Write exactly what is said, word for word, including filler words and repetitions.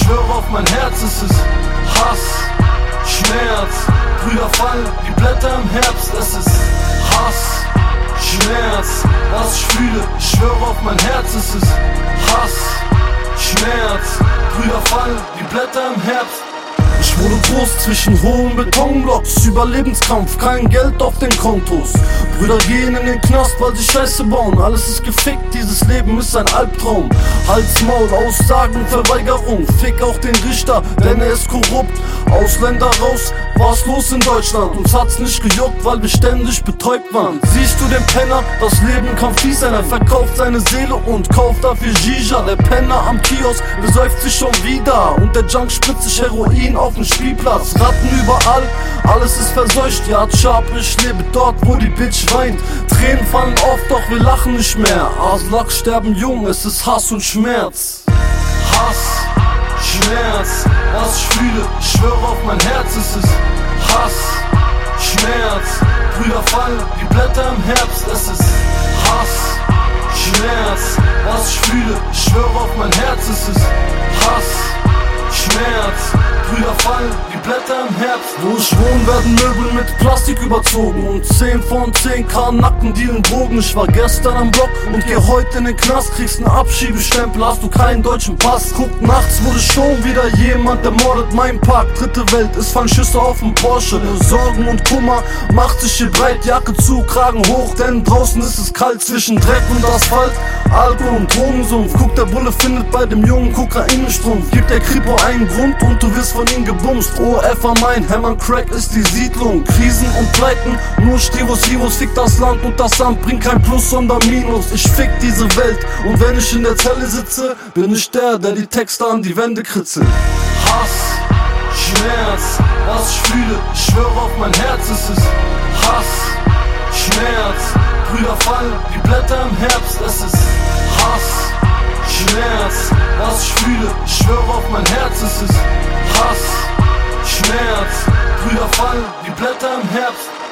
schwöre auf mein Herz, es ist Hass, Schmerz. Brüder fallen wie Blätter im Herbst, es ist Hass, Schmerz. Was ich fühle, ich schwöre auf mein Herz, es ist Hass, Schmerz. Brüder fallen wie Blätter im Herbst. Ich wurde groß zwischen hohen Betonblocks, Überlebenskampf, kein Geld auf den Kontos. Brüder gehen in den Knast, weil sie Scheiße bauen. Alles ist gefickt, dieses Leben ist ein Albtraum. Hals, Maul, Aussagen, Verweigerung. Fick auch den Richter, denn er ist korrupt. Ausländer raus, war's los in Deutschland. Uns hat's nicht gejuckt, weil wir ständig betäubt waren. Siehst du den Penner? Das Leben kann fies sein. Er verkauft seine Seele und kauft dafür Shisha. Der Penner am Kiosk besäuft sich schon wieder. Und der Junk spritzt sich Heroin auf den Spielplatz. Ratten überall, alles ist verseucht. Ja, Sharp, ich lebe dort, wo die Bitch weint. Tränen fallen oft, doch wir lachen nicht mehr. Aslak sterben jung, es ist Hass und Schmerz. Hass, Schmerz, was ich fühle, ich schwöre auf mein Herz, es ist Hass, Schmerz. Brüder fallen wie Blätter im Herbst, es ist Hass, Schmerz. Was ich fühle, ich schwöre auf mein Herz, es ist Hass, Schmerz. Brüder fallen wie Blätter im Herbst. Wo ich wohne, werden Möbel mit Plastik überzogen. Und zehn von zehn K Nacken dealen Drogen. Ich war gestern am Block und geh heute in den Knast. Kriegst nen Abschiebestempel, hast du keinen deutschen Pass. Guck, nachts wurde schon wieder jemand ermordet. Mein Park, dritte Welt, es fallen Schüsse auf den Porsche. Sorgen und Kummer macht sich hier breit. Jacke zu, Kragen hoch, denn draußen ist es kalt. Zwischen Dreck und Asphalt, Alkohol und Drogensumpf. Guck, der Bulle findet bei dem jungen Kokainenstrumpf. Gibt der Kripo einen Grund und du wirst von ihm gebumst. O F am Main, Hermann Crack ist die Siedlung. Krisen und Pleiten, nur Stivos, Virus. Fick das Land und das Amt bringt kein Plus, sondern Minus. Ich fick diese Welt und wenn ich in der Zelle sitze, bin ich der, der die Texte an die Wände kritzelt. Hass, Schmerz, was ich fühle, ich schwöre auf mein Herz, es ist Hass, Schmerz. Brüder fallen wie Blätter im Herbst, es ist Hass, Schmerz. Was ich fühle, ich schwöre auf mein Herz, es ist Hass, Schmerz. Brüder fallen wie Blätter im Herbst.